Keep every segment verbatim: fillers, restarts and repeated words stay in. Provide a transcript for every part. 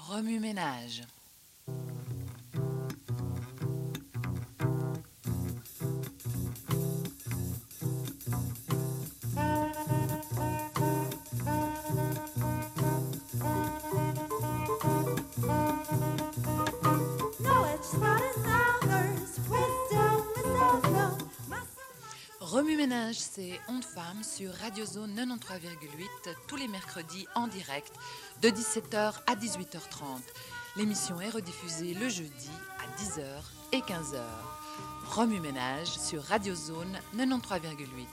Remue-ménage. Remue-ménage, c'est Ondes Femmes sur Radio Zone quatre-vingt-treize virgule huit tous les mercredis en direct de dix-sept heures à dix-huit heures trente. L'émission est rediffusée le jeudi à dix heures et quinze heures. Remue-ménage sur Radio Zone quatre-vingt-treize virgule huit.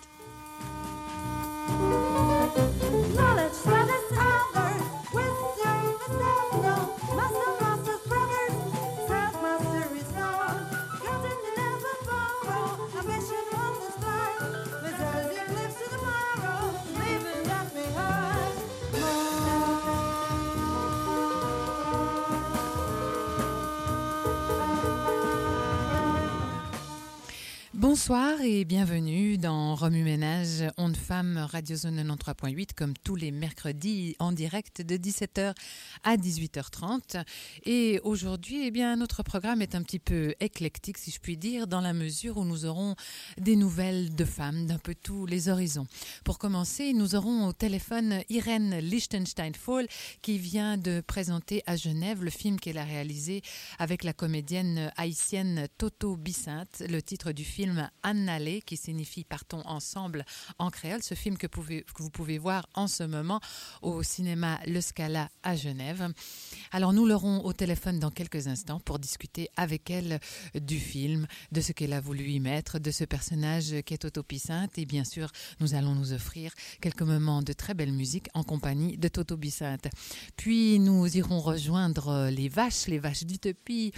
Bonsoir et bienvenue dans Remue-ménage, Ondes Femmes, Radio Zone quatre-vingt-treize virgule huit, comme tous les mercredis en direct de dix-sept heures à dix-huit heures trente. Et aujourd'hui, eh bien, notre programme est un petit peu éclectique, si je puis dire, dans la mesure où nous aurons des nouvelles de femmes d'un peu tous les horizons. Pour commencer, nous aurons au téléphone Irène Lichtenstein-Fall qui vient de présenter à Genève le film qu'elle a réalisé avec la comédienne haïtienne Toto Bicinte. Le titre du film Annalé, qui signifie Partons ensemble en créole, ce film que, pouvez, que vous pouvez voir en ce moment au cinéma Le Scala à Genève. Alors nous l'aurons au téléphone dans quelques instants pour discuter avec elle du film, de ce qu'elle a voulu y mettre, de ce personnage qui est Toto Bicinte, et bien sûr nous allons nous offrir quelques moments de très belle musique en compagnie de Toto Bicinte. Puis nous irons rejoindre les vaches, les vaches d'Utopie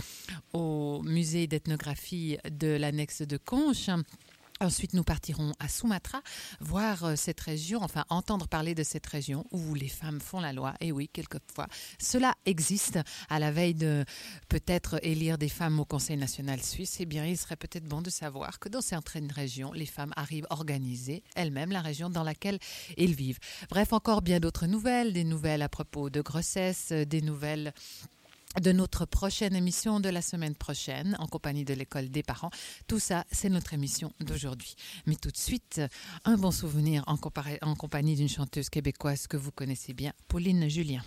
au musée d'ethnographie de l'annexe de Conches. Ensuite, nous partirons à Sumatra, voir cette région, enfin entendre parler de cette région où les femmes font la loi. Et oui, quelquefois, cela existe. À la veille de peut-être élire des femmes au Conseil national suisse, eh bien, il serait peut-être bon de savoir que dans certaines régions, les femmes arrivent à organiser elles-mêmes la région dans laquelle elles vivent. Bref, encore bien d'autres nouvelles, des nouvelles à propos de grossesse, des nouvelles de notre prochaine émission de la semaine prochaine en compagnie de l'école des parents. Tout ça, c'est notre émission d'aujourd'hui. Mais tout de suite, un bon souvenir en, compara- en compagnie d'une chanteuse québécoise que vous connaissez bien, Pauline Julien.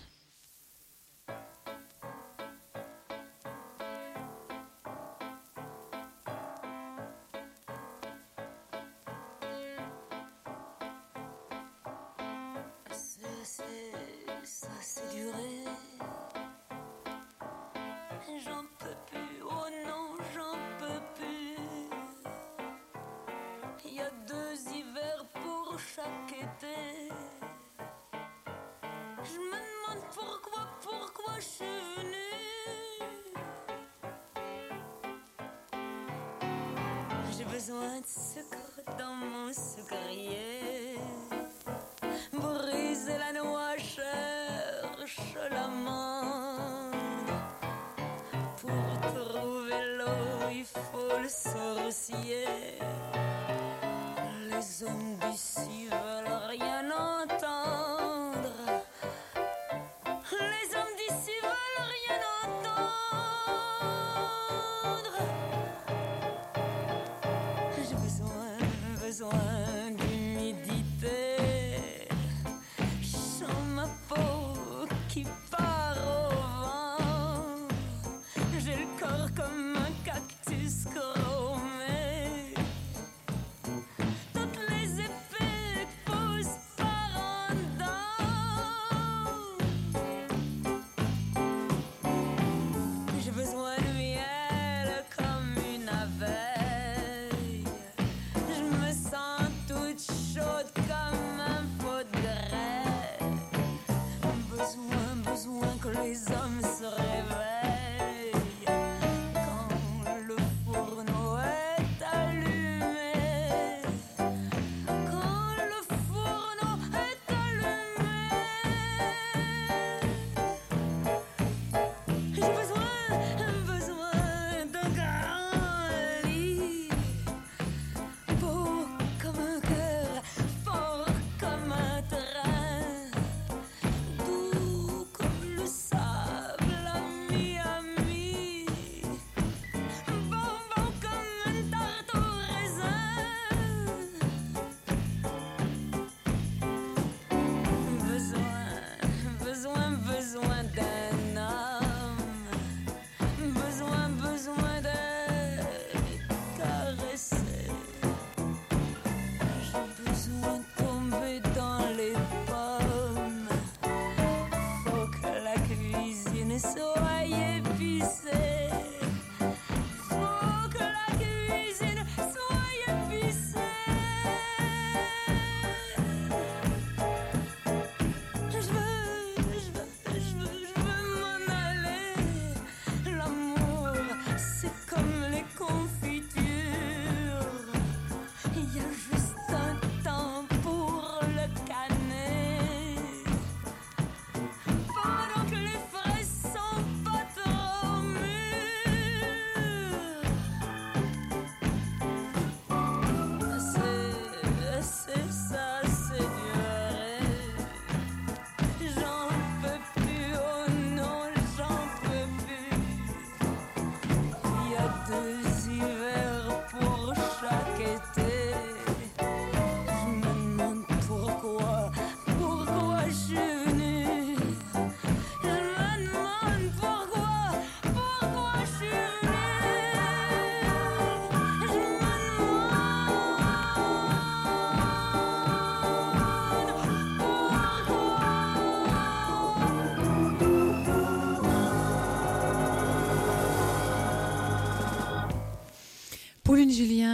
Toutes les épées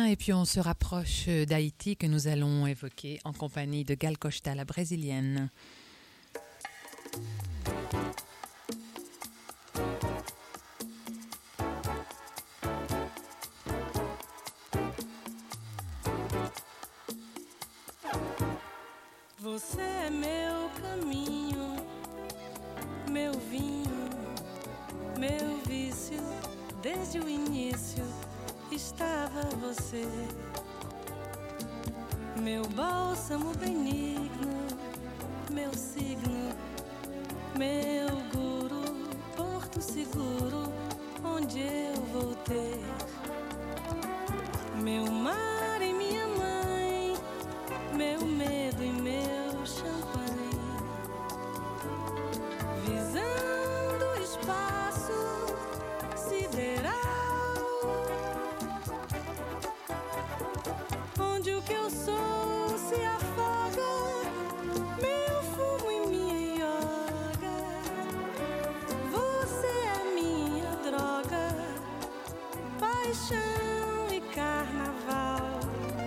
et puis on se rapproche d'Haïti que nous allons évoquer en compagnie de Gal Costa, la brésilienne. Você é meu caminho, meu vinho, meu vício. Desde o início estava você, meu bálsamo benigno, meu signo, meu guru, porto seguro, onde eu vou ter meu mar e minha mãe, meu medo e meu champanhe, visando o espaço sideral, onde o que eu sou se afoga, meu fumo e minha yoga. Você é minha droga, paixão e carnaval,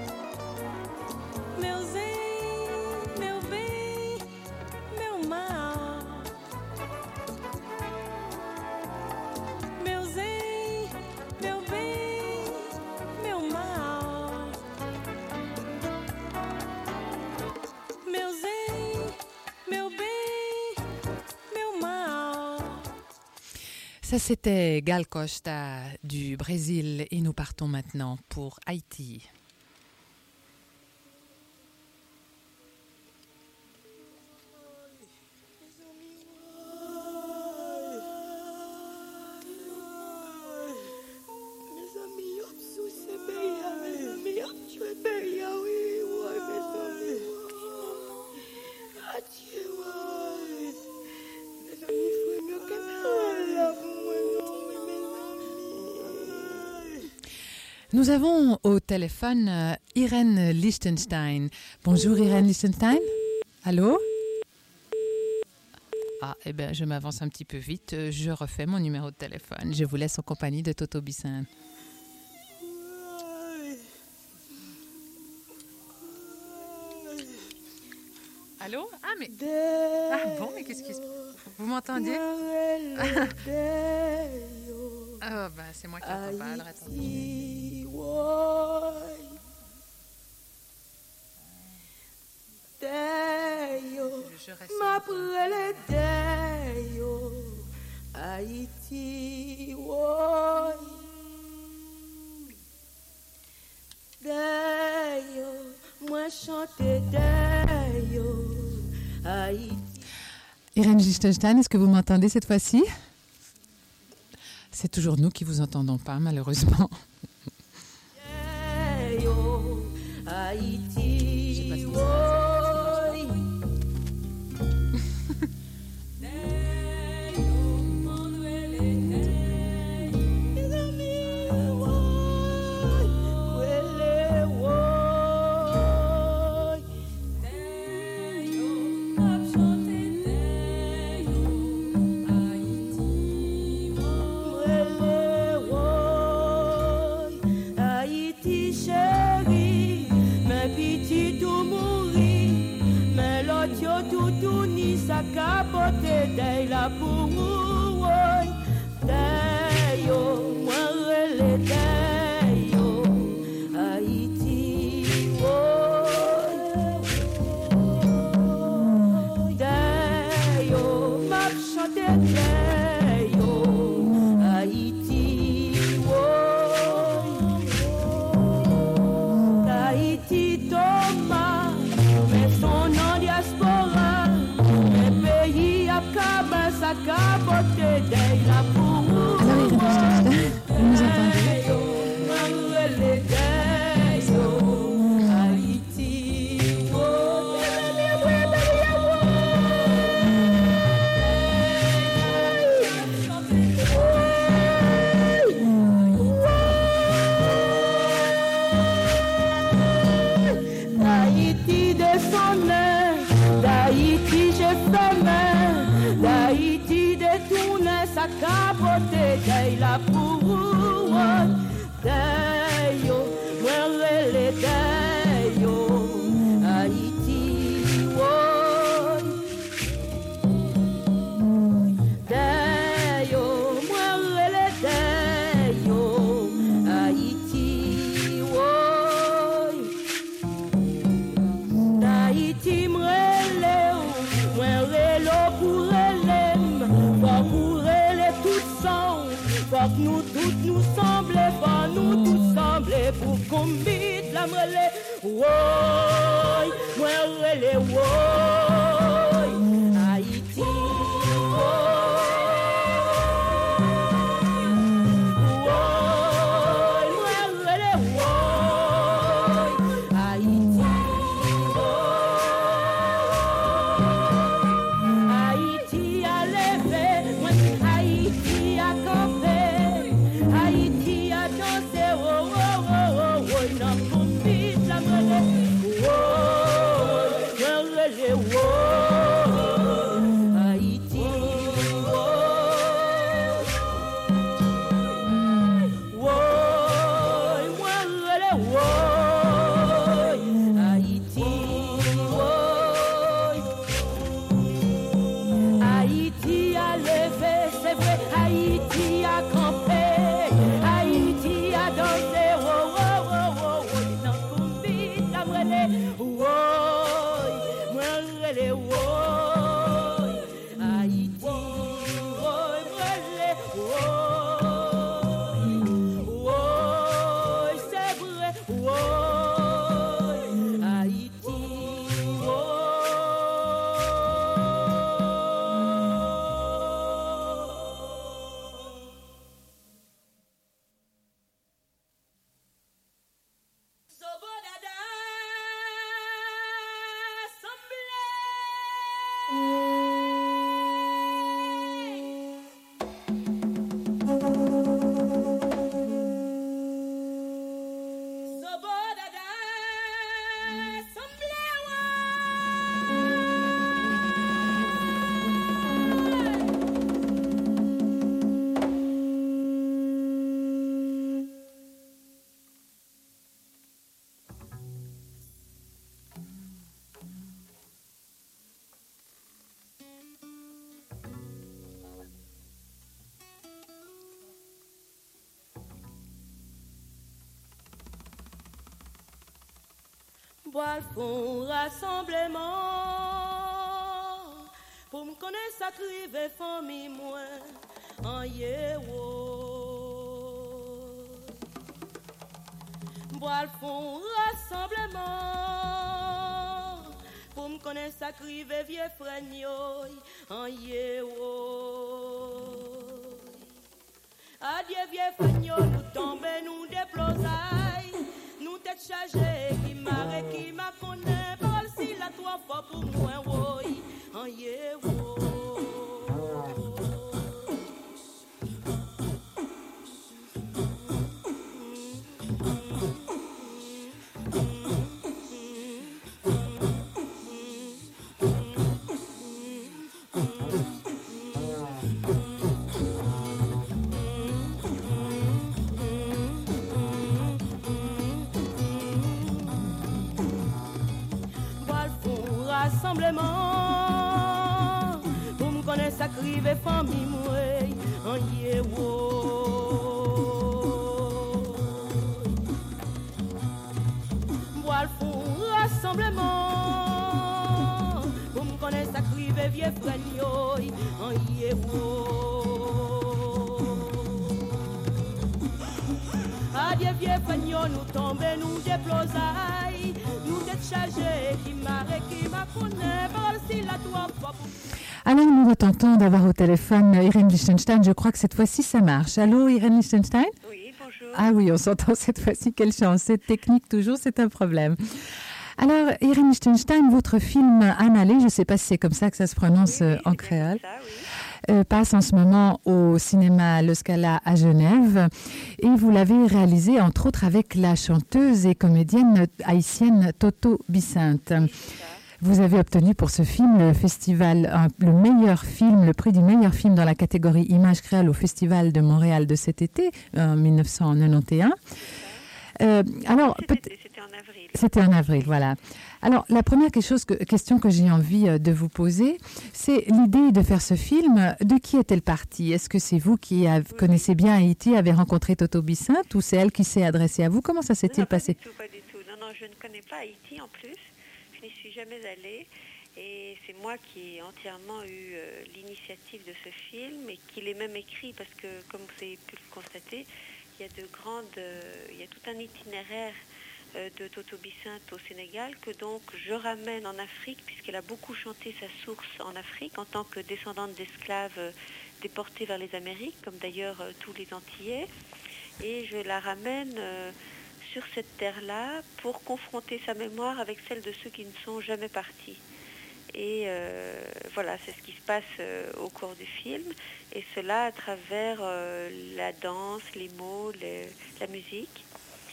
meu zen, meu bem, meu mal, meu zen, meu bem, meu mal, meu zen, meu bem, meu mal. Ça, c'était Gal Costa du Brésil et nous partons maintenant pour Haïti. Nous avons au téléphone euh, Irène Lichtenstein. Bonjour Irène Lichtenstein. Allô? Ah, eh bien, je m'avance un petit peu vite. Je refais mon numéro de téléphone. Je vous laisse en compagnie de Toto Bissin. Allô? Ah, mais... Ah bon, mais qu'est-ce qui se... Vous m'entendiez? Ah, bah, c'est moi qui n'entends pas. Alors, attendez. Je reste. Haïti, woy. Dayo, moi chanter dayo, Haïti. Irène Lichtenstein, est-ce que vous m'entendez cette fois-ci? C'est toujours nous qui vous entendons pas, malheureusement. Dayo, Haïti, Je sais pas si woy. Capote de la pour Dayo, moi rele Dayo, Haïti, Dayo, m'a chanté Dayo, Haïti, Haïti, Thomas, mais son nom diaspora. Capote de la pour vous nous entendez? Haïti descendait, d'Haïti j'ai fait d'Haïti détourné sa capote de la pour Dayo, moi nous tous nous sembler, pas nous tous sembler pour qu'on vite la mêlée. Woy, moi relais, woy, Haïti, woy, moi relais, woy, Haïti, Haïti a levé, moi Haïti a campé, Haïti a dansé, oh oh oh oh oh, non pour vite la mêlée, woy, moi relais, woy, Haïti, woy, moi relais, woy, Haïti, woy. Haïti a levé, c'est vrai, Haïti a campé, Haïti a dansé, oh oh oh oh oh, non pour vite la mêlée, woy, moi relais, woy, Haïti, woy, relais, woy, woy, c'est vrai, woy, Haïti, Sobodada, Sobodada, bois le fond rassemblement pour me connaître ça crive famille moi en yewo bois le fond rassemblement pour me connaître ça crive vieux frère en yewo adieu vieux frère nous tomber nous déplosaille nous tête chargée qui marre qui m'a connaît par si la trois fois pour moi oui en yewo rassemblement pour me connaître ça crive famille moi en yewo bois le fond rassemblement pour me connaître ça crive vieux frère en yewo adieu vieux frère nous tomber nous déplosaille nous décharger qui marre qui m'a connaît par si la toi fois. Alors, nous retentons d'avoir au téléphone Irène Lichtenstein. Je crois que cette fois-ci, ça marche. Allô, Irène Lichtenstein ? Oui, bonjour. Ah oui, on s'entend cette fois-ci. Quelle chance. Cette technique, toujours, c'est un problème. Alors, Irène Lichtenstein, votre film Annalé, je ne sais pas si c'est comme ça que ça se prononce oui, oui, en créole, ça, oui. euh, passe en ce moment au cinéma Le Scala à Genève. Et vous l'avez réalisé, entre autres, avec la chanteuse et comédienne haïtienne Toto Bicinte. Oui, Vous avez obtenu pour ce film le festival, euh, le meilleur film, le prix du meilleur film dans la catégorie Images créoles au Festival de Montréal de cet été, en dix-neuf cent quatre-vingt-onze. Euh, alors, c'était, c'était en avril. C'était en avril, voilà. Alors, la première quelque chose que, question que j'ai envie de vous poser, c'est l'idée de faire ce film. De qui est-elle partie ? Est-ce que c'est vous qui avez, oui. connaissez bien Haïti, avez rencontré Toto Bicinte, ou c'est elle qui s'est adressée à vous ? Comment ça s'est-il non, passé ? Pas du tout, pas du tout. Non, non, je ne connais pas Haïti en plus. Je n'y suis jamais allée. Et c'est moi qui ai entièrement eu euh, l'initiative de ce film et qui l'ai même écrit parce que, comme vous avez pu le constater, il y a de grandes, euh, il y a tout un itinéraire euh, de Toto Bicinte au Sénégal que donc je ramène en Afrique puisqu'elle a beaucoup chanté sa source en Afrique en tant que descendante d'esclaves euh, déportés vers les Amériques, comme d'ailleurs euh, tous les Antillais, et je la ramène euh, sur cette terre-là pour confronter sa mémoire avec celle de ceux qui ne sont jamais partis. Et euh, voilà, c'est ce qui se passe euh, au cours du film, et cela à travers euh, la danse, les mots, les, la musique.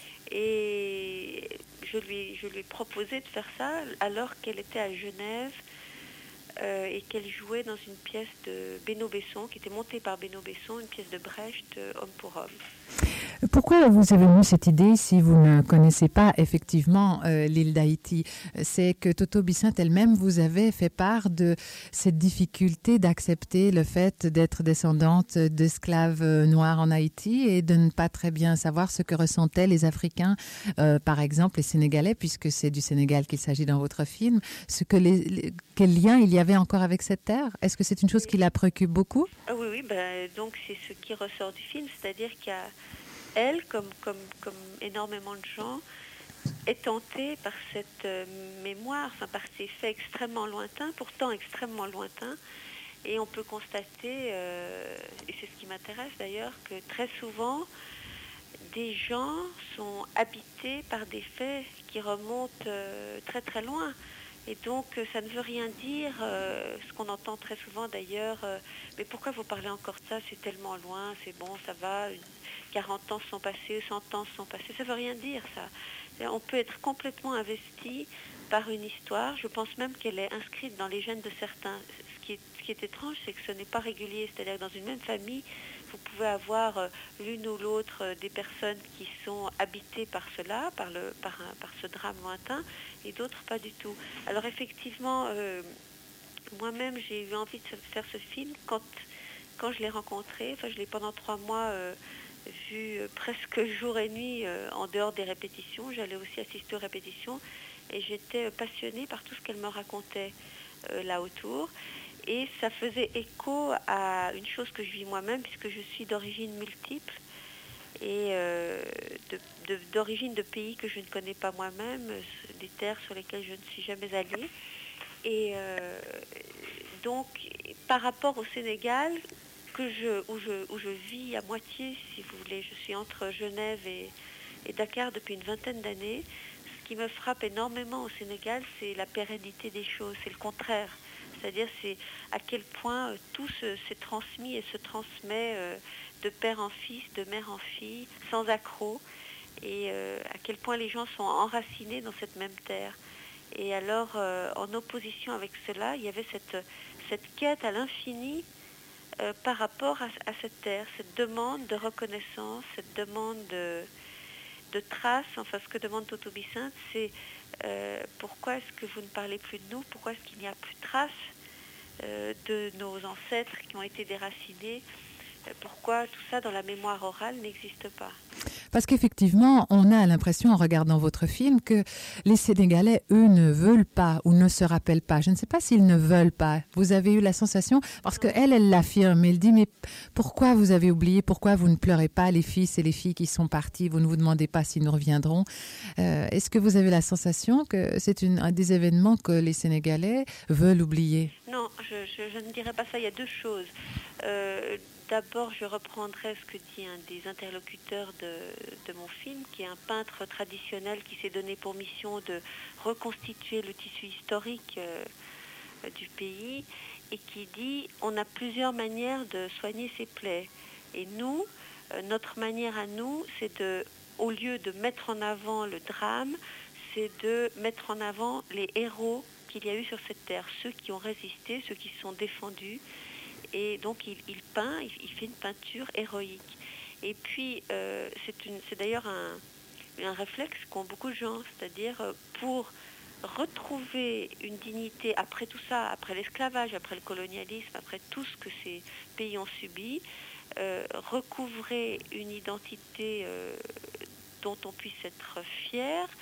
Et je lui, je lui ai proposé de faire ça alors qu'elle était à Genève euh, et qu'elle jouait dans une pièce de Beno Besson, qui était montée par Beno Besson, une pièce de Brecht, euh, Homme pour homme. Pourquoi vous avez eu cette idée si vous ne connaissez pas effectivement euh, l'île d'Haïti? C'est que Toto Bicinte elle-même vous avait fait part de cette difficulté d'accepter le fait d'être descendante d'esclaves noirs en Haïti et de ne pas très bien savoir ce que ressentaient les Africains, euh, par exemple les Sénégalais, puisque c'est du Sénégal qu'il s'agit dans votre film. Ce que les, les, quel lien il y avait encore avec cette terre? Est-ce que c'est une chose qui la préoccupe beaucoup? Ah oui, oui, ben, donc c'est ce qui ressort du film, c'est-à-dire qu'il y a elle, comme, comme, comme énormément de gens, est tentée par cette euh, mémoire, enfin, par ces faits extrêmement lointains, pourtant extrêmement lointains. Et on peut constater, euh, et c'est ce qui m'intéresse d'ailleurs, que très souvent, des gens sont habités par des faits qui remontent euh, très très loin. Et donc, ça ne veut rien dire, euh, ce qu'on entend très souvent d'ailleurs, euh, mais pourquoi vous parlez encore de ça? C'est tellement loin, c'est bon, ça va, quarante ans sont passés, cent ans sont passés, ça ne veut rien dire ça. On peut être complètement investi par une histoire, je pense même qu'elle est inscrite dans les gènes de certains. Ce qui est, ce qui est étrange, c'est que ce n'est pas régulier, c'est-à-dire que dans une même famille, vous pouvez avoir euh, l'une ou l'autre euh, des personnes qui sont habitées par cela, par, le, par, un, par ce drame lointain, et d'autres pas du tout. Alors effectivement, euh, moi-même, j'ai eu envie de faire ce film quand, quand je l'ai rencontré. Enfin, je l'ai pendant trois mois euh, vu euh, presque jour et nuit euh, en dehors des répétitions. J'allais aussi assister aux répétitions et j'étais euh, passionnée par tout ce qu'elle me racontait euh, là autour. Et ça faisait écho à une chose que je vis moi-même, puisque je suis d'origine multiple et euh, de, de, d'origine de pays que je ne connais pas moi-même, des terres sur lesquelles je ne suis jamais allée. Et euh, donc, par rapport au Sénégal, que je, où, je, où je vis à moitié, si vous voulez, je suis entre Genève et, et Dakar depuis une vingtaine d'années, ce qui me frappe énormément au Sénégal, c'est la pérennité des choses, c'est le contraire. C'est-à-dire c'est à quel point euh, tout se, s'est transmis et se transmet euh, de père en fils, de mère en fille, sans accroc, et euh, à quel point les gens sont enracinés dans cette même terre. Et alors, euh, en opposition avec cela, il y avait cette, cette quête à l'infini euh, par rapport à, à cette terre, cette demande de reconnaissance, cette demande de, de traces. Enfin, ce que demande Toto Bicinte, c'est Euh, pourquoi est-ce que vous ne parlez plus de nous? Pourquoi est-ce qu'il n'y a plus de traces euh, de nos ancêtres qui ont été déracinés? euh, Pourquoi tout ça dans la mémoire orale n'existe pas? Parce qu'effectivement, on a l'impression en regardant votre film que les Sénégalais, eux, ne veulent pas ou ne se rappellent pas. Je ne sais pas s'ils ne veulent pas. Vous avez eu la sensation, parce qu'elle, elle l'affirme, elle dit, mais pourquoi vous avez oublié, pourquoi vous ne pleurez pas les fils et les filles qui sont partis, vous ne vous demandez pas s'ils nous reviendront. Euh, est-ce que vous avez la sensation que c'est une, un des événements que les Sénégalais veulent oublier? Non, je, je, je ne dirais pas ça. Il y a deux choses. Euh, D'abord, je reprendrai ce que dit un des interlocuteurs de, de mon film, qui est un peintre traditionnel qui s'est donné pour mission de reconstituer le tissu historique euh, du pays et qui dit « on a plusieurs manières de soigner ses plaies ». Et nous, euh, notre manière à nous, c'est de, au lieu de mettre en avant le drame, c'est de mettre en avant les héros qu'il y a eu sur cette terre, ceux qui ont résisté, ceux qui se sont défendus. Et donc il, il peint, il, il fait une peinture héroïque. Et puis euh, c'est, une, c'est d'ailleurs un, un réflexe qu'ont beaucoup de gens, c'est-à-dire euh, pour retrouver une dignité après tout ça, après l'esclavage, après le colonialisme, après tout ce que ces pays ont subi, euh, recouvrer une identité euh, dont on puisse être fier,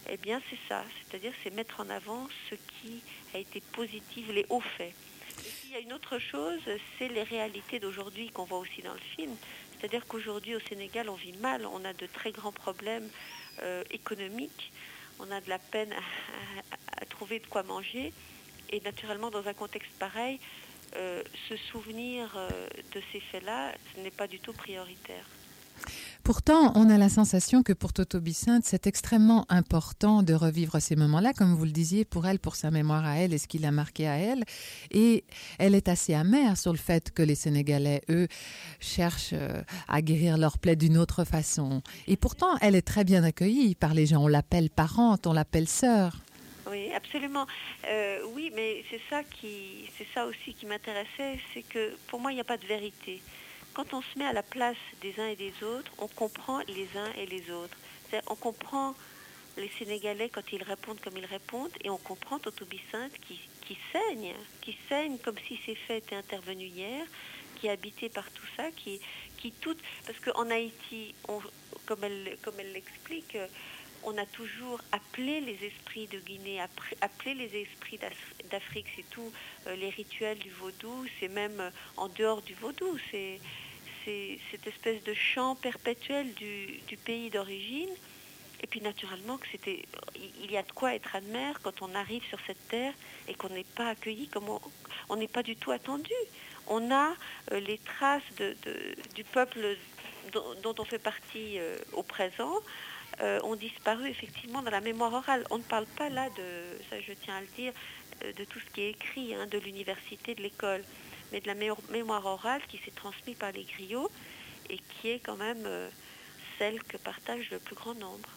eh bien c'est ça, c'est-à-dire c'est mettre en avant ce qui a été positif, les hauts faits. Et puis il y a une autre chose, c'est les réalités d'aujourd'hui qu'on voit aussi dans le film. C'est-à-dire qu'aujourd'hui au Sénégal, on vit mal, on a de très grands problèmes euh, économiques, on a de la peine à, à, à trouver de quoi manger. Et naturellement, dans un contexte pareil, euh, se souvenir euh, de ces faits-là, ce n'est pas du tout prioritaire. Pourtant, on a la sensation que pour Toto Bicinte, c'est extrêmement important de revivre ces moments-là, comme vous le disiez, pour elle, pour sa mémoire à elle et ce qui l'a marqué à elle. Et elle est assez amère sur le fait que les Sénégalais, eux, cherchent à guérir leurs plaies d'une autre façon. Et pourtant, elle est très bien accueillie par les gens. On l'appelle parente, on l'appelle sœur. Oui, absolument. Euh, oui, mais c'est ça qui, c'est ça aussi qui m'intéressait, c'est que pour moi, il n'y a pas de vérité. Quand on se met à la place des uns et des autres, on comprend les uns et les autres. C'est-à-dire, on comprend les Sénégalais quand ils répondent comme ils répondent, et on comprend Toto Bicinte qui, qui saigne, qui saigne comme si ces faits étaient intervenus hier, qui est habité par tout ça, qui, qui tout, parce qu'en Haïti, on, comme elle, comme elle l'explique, on a toujours appelé les esprits de Guinée, appelé les esprits d'Afrique, c'est tout, euh, les rituels du vaudou, c'est même euh, en dehors du vaudou, c'est, c'est cette espèce de chant perpétuel du, du pays d'origine. Et puis naturellement, que c'était, il y a de quoi être admire quand on arrive sur cette terre et qu'on n'est pas accueilli, comme on n'est pas du tout attendu. On a euh, les traces de, de, du peuple dont, dont on fait partie euh, au présent, Euh, ont disparu effectivement dans la mémoire orale. On ne parle pas là de, ça je tiens à le dire, euh, de tout ce qui est écrit, hein, de l'université, de l'école, mais de la mé- mémoire orale qui s'est transmise par les griots et qui est quand même euh, celle que partage le plus grand nombre.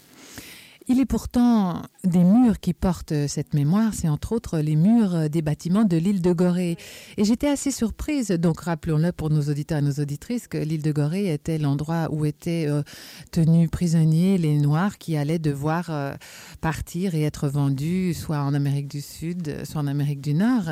Il est pourtant des murs qui portent cette mémoire, c'est entre autres les murs des bâtiments de l'île de Gorée. Et j'étais assez surprise, donc rappelons-le pour nos auditeurs et nos auditrices, que l'île de Gorée était l'endroit où étaient euh, tenus prisonniers les Noirs qui allaient devoir euh, partir et être vendus soit en Amérique du Sud, soit en Amérique du Nord.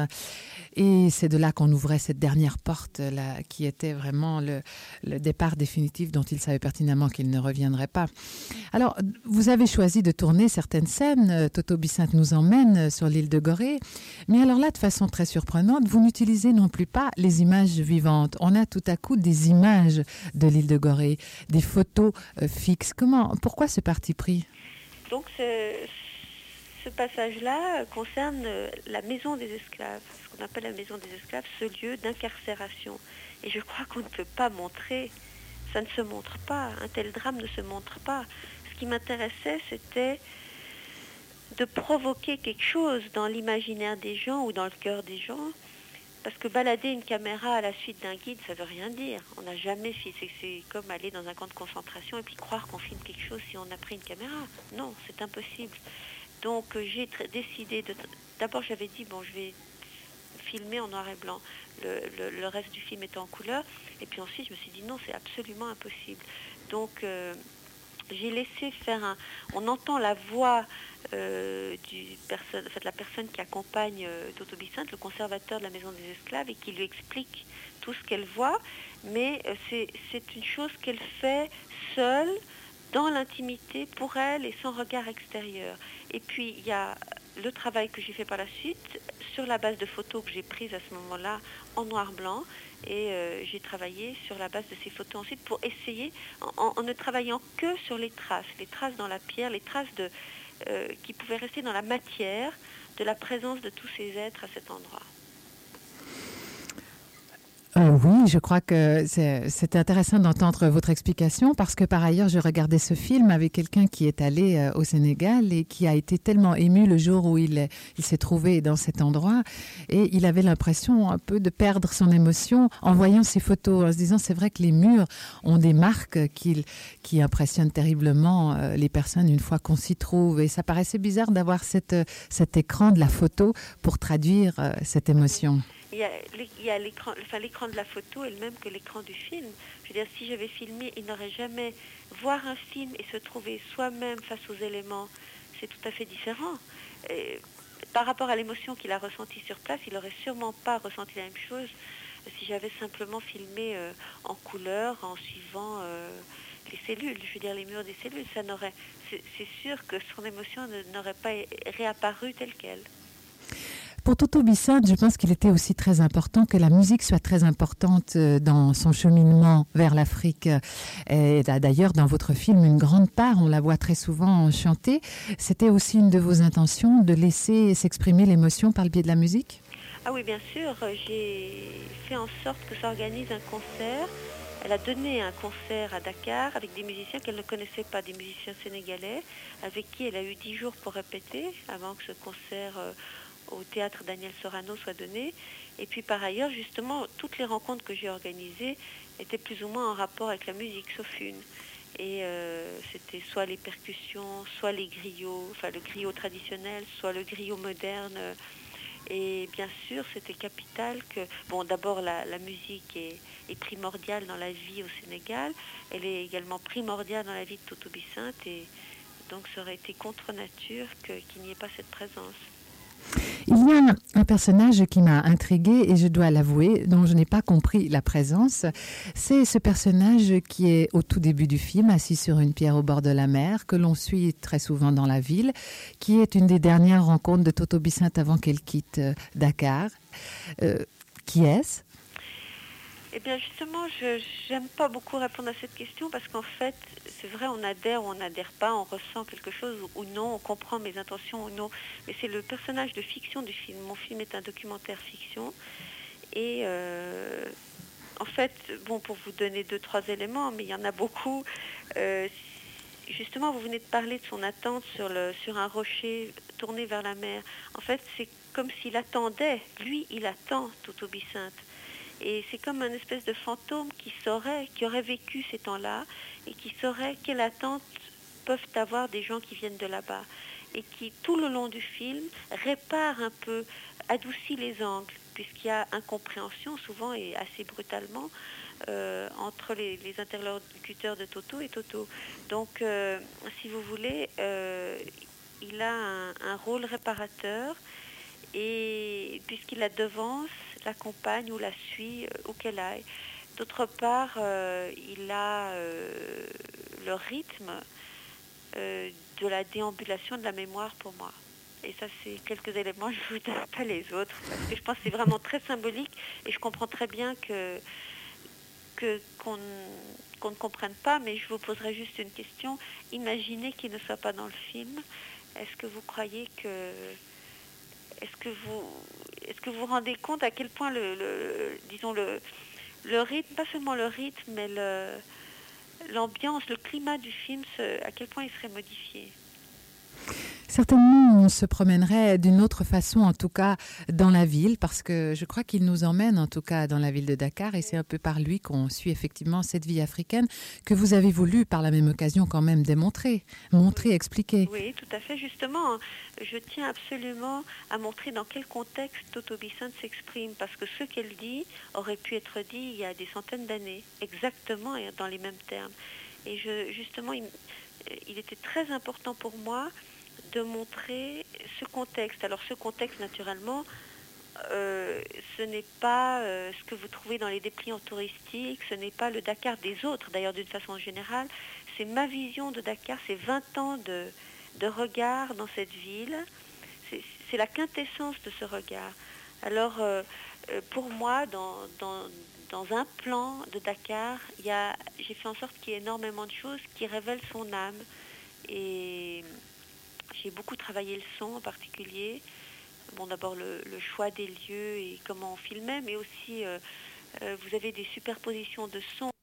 Et c'est de là qu'on ouvrait cette dernière porte là, qui était vraiment le, le départ définitif dont il savait pertinemment qu'il ne reviendrait pas. Alors, vous avez choisi de tourner certaines scènes. Toto Bicinte nous emmène sur l'île de Gorée. Mais alors là, de façon très surprenante, vous n'utilisez non plus pas les images vivantes. On a tout à coup des images de l'île de Gorée, des photos euh, fixes. Comment, pourquoi ce parti pris ? Donc, ce, ce passage-là concerne la maison des esclaves, ce qu'on appelle la maison des esclaves, ce lieu d'incarcération. Et je crois qu'on ne peut pas montrer, ça ne se montre pas, un tel drame ne se montre pas. Ce qui m'intéressait, c'était de provoquer quelque chose dans l'imaginaire des gens ou dans le cœur des gens, parce que balader une caméra à la suite d'un guide, ça veut rien dire. On n'a jamais fait, c'est, c'est comme aller dans un camp de concentration et puis croire qu'on filme quelque chose si on a pris une caméra. Non, c'est impossible. Donc j'ai tr- décidé de... D'abord j'avais dit, bon, je vais filmer en noir et blanc, le, le, le reste du film était en couleur, et puis ensuite je me suis dit non, c'est absolument impossible. Donc euh, j'ai laissé faire un... On entend la voix euh, du personne, en fait, la personne qui accompagne euh, Toto Bicinte, le conservateur de la maison des esclaves, et qui lui explique tout ce qu'elle voit, mais euh, c'est, c'est une chose qu'elle fait seule, dans l'intimité, pour elle et sans regard extérieur. Et puis, il y a le travail que j'ai fait par la suite, sur la base de photos que j'ai prises à ce moment-là, en noir-blanc, et euh, j'ai travaillé sur la base de ces photos ensuite pour essayer, en, en ne travaillant que sur les traces, les traces dans la pierre, les traces de, euh, qui pouvaient rester dans la matière de la présence de tous ces êtres à cet endroit. Euh, oui, je crois que c'est, c'est intéressant d'entendre votre explication parce que par ailleurs, je regardais ce film avec quelqu'un qui est allé euh, au Sénégal et qui a été tellement ému le jour où il, il s'est trouvé dans cet endroit et il avait l'impression un peu de perdre son émotion en voyant ces photos, en se disant c'est vrai que les murs ont des marques qui, qui impressionnent terriblement euh, les personnes une fois qu'on s'y trouve et ça paraissait bizarre d'avoir cette, cet écran de la photo pour traduire euh, cette émotion. Il y a, il y a l'écran, enfin, l'écran de la photo est le même que l'écran du film. Je veux dire, si j'avais filmé, il n'aurait jamais... Voir un film et se trouver soi-même face aux éléments, c'est tout à fait différent. Et par rapport à l'émotion qu'il a ressentie sur place, il n'aurait sûrement pas ressenti la même chose si j'avais simplement filmé euh, en couleur, en suivant euh, les cellules, je veux dire les murs des cellules. Ça n'aurait, c'est, c'est sûr que son émotion ne, n'aurait pas réapparu telle qu'elle. Pour Toto Bicinte, je pense qu'il était aussi très important que la musique soit très importante dans son cheminement vers l'Afrique. Et d'ailleurs, dans votre film, une grande part, on la voit très souvent chanter. C'était aussi une de vos intentions de laisser s'exprimer l'émotion par le biais de la musique ? Ah oui, bien sûr. J'ai fait en sorte que s'organise un concert. Elle a donné un concert à Dakar avec des musiciens qu'elle ne connaissait pas, des musiciens sénégalais, avec qui elle a eu dix jours pour répéter avant que ce concert euh, au théâtre Daniel Sorano soit donné. Et puis par ailleurs, justement, toutes les rencontres que j'ai organisées étaient plus ou moins en rapport avec la musique, sauf une. Et euh, c'était soit les percussions, soit les griots, enfin le griot traditionnel, soit le griot moderne. Et bien sûr, c'était capital que... Bon, d'abord, la, la musique est, est primordiale dans la vie au Sénégal. Elle est également primordiale dans la vie de Toto Bicinte. Et donc, ça aurait été contre nature que, qu'il n'y ait pas cette présence. Il y a un personnage qui m'a intriguée et je dois l'avouer, dont je n'ai pas compris la présence. C'est ce personnage qui est au tout début du film, assis sur une pierre au bord de la mer, que l'on suit très souvent dans la ville, qui est une des dernières rencontres de Toto Bicinte avant qu'elle quitte Dakar. Euh, qui est-ce ? Eh bien, justement, je n'aime pas beaucoup répondre à cette question parce qu'en fait, c'est vrai, on adhère ou on n'adhère pas, on ressent quelque chose ou non, on comprend mes intentions ou non. Mais c'est le personnage de fiction du film. Mon film est un documentaire fiction. Et euh, en fait, bon, pour vous donner deux, trois éléments, mais il y en a beaucoup. Euh, justement, vous venez de parler de son attente sur, le, sur un rocher tourné vers la mer. En fait, c'est comme s'il attendait. Lui, il attend Toto Bicinte. Et c'est comme un espèce de fantôme qui saurait, qui aurait vécu ces temps-là et qui saurait quelle attente peuvent avoir des gens qui viennent de là-bas. Et qui, tout le long du film, répare un peu, adoucit les angles, puisqu'il y a incompréhension, souvent et assez brutalement, euh, entre les, les interlocuteurs de Toto et Toto. Donc, euh, si vous voulez, euh, il a un, un rôle réparateur, et puisqu'il la devance, l'accompagne ou la suit euh, où qu'elle aille. D'autre part, euh, il a euh, le rythme euh, de la déambulation de la mémoire pour moi. Et ça, c'est quelques éléments, je ne vous donne pas les autres, parce que je pense que c'est vraiment très symbolique, et je comprends très bien que, que, qu'on, qu'on ne comprenne pas, mais je vous poserai juste une question. Imaginez qu'il ne soit pas dans le film. Est-ce que vous croyez que... Est-ce que vous... Est-ce que vous vous rendez compte à quel point le, le disons le, le rythme, pas seulement le rythme, mais le, l'ambiance, le climat du film, ce, à quel point il serait modifié ? Certainement, on se promènerait d'une autre façon, en tout cas dans la ville, parce que je crois qu'il nous emmène, en tout cas dans la ville de Dakar, et c'est un peu par lui qu'on suit effectivement cette vie africaine que vous avez voulu, par la même occasion, quand même démontrer, montrer, expliquer. Oui, tout à fait. Justement, je tiens absolument à montrer dans quel contexte Toto Bicinte s'exprime, parce que ce qu'elle dit aurait pu être dit il y a des centaines d'années, exactement et dans les mêmes termes. Et je, justement, il, il était très important pour moi de montrer ce contexte. Alors ce contexte, naturellement, euh, ce n'est pas euh, ce que vous trouvez dans les dépliants touristiques, ce n'est pas le Dakar des autres, d'ailleurs d'une façon générale, c'est ma vision de Dakar, c'est vingt ans de, de regard dans cette ville, c'est, c'est la quintessence de ce regard. Alors euh, pour moi, dans, dans, dans un plan de Dakar, il y a, j'ai fait en sorte qu'il y ait énormément de choses qui révèlent son âme, et j'ai beaucoup travaillé le son en particulier. Bon, d'abord le, le choix des lieux et comment on filmait, mais aussi euh, euh, vous avez des superpositions de sons